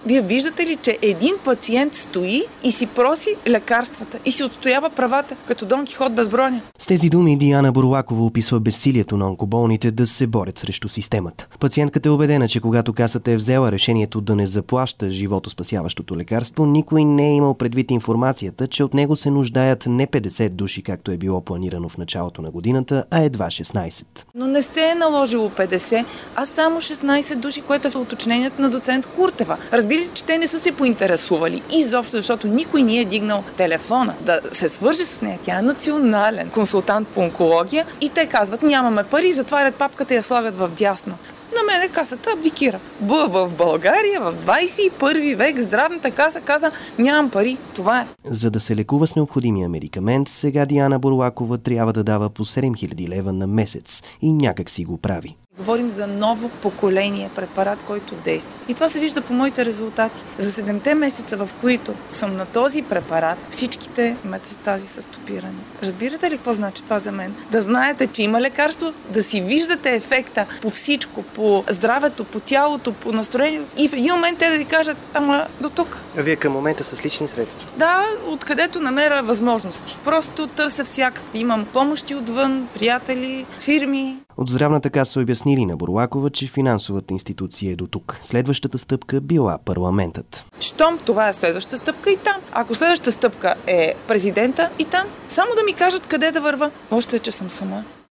Вие виждате ли, че един пациент стои и си проси лекарствата и си отстоява правата, като Дон Кихот без броня? С тези думи Диана Бурлакова описва безсилието на онкоболните да се борят срещу системата. Пациентката е убедена, че когато Касата е взела решението да не заплаща животоспасяващото лекарство, никой не е имал предвид информацията, че от него се нуждаят не 50 души, както е било планирано в началото на годината, а едва 16. Но не се е наложило 50, а само 16 души, което е в уточнението на доцент Куртева. Разбира, че те не са се поинтересували изобщо, защото никой не е дигнал телефона да се свърже с нея. Тя е национален консултант по онкология и те казват: нямаме пари, затварят папката и я слагат в дясно. На мене Касата абдикира. В България, в 21 век, здравната каса каза: нямам пари. Това е. За да се лекува с необходимия медикамент, сега Диана Бурлакова трябва да дава по 7000 лева на месец и някак си го прави. Говорим за ново поколение препарат, който действа. И това се вижда по моите резултати. За 7 месеца, в които съм на този препарат, всичките метастази са стопирани. Разбирате ли какво значи това за мен? Да знаете, че има лекарство, да си виждате ефекта по всичко, по здравето, по тялото, по настроението и в един момент те да ви кажат: ама до тук. А вие към момента с лични средства? Да, откъдето намеря възможности. Просто търся всякакви. Имам помощи отвън, приятели, фирми. От здравната каса обяснили на Бурлакова, че финансовата институция е до тук. Следващата стъпка била парламентът. Щом това е следващата стъпка и там. Ако следващата стъпка е президента и там, само да ми кажат къде да върва. Още е, че съм сама.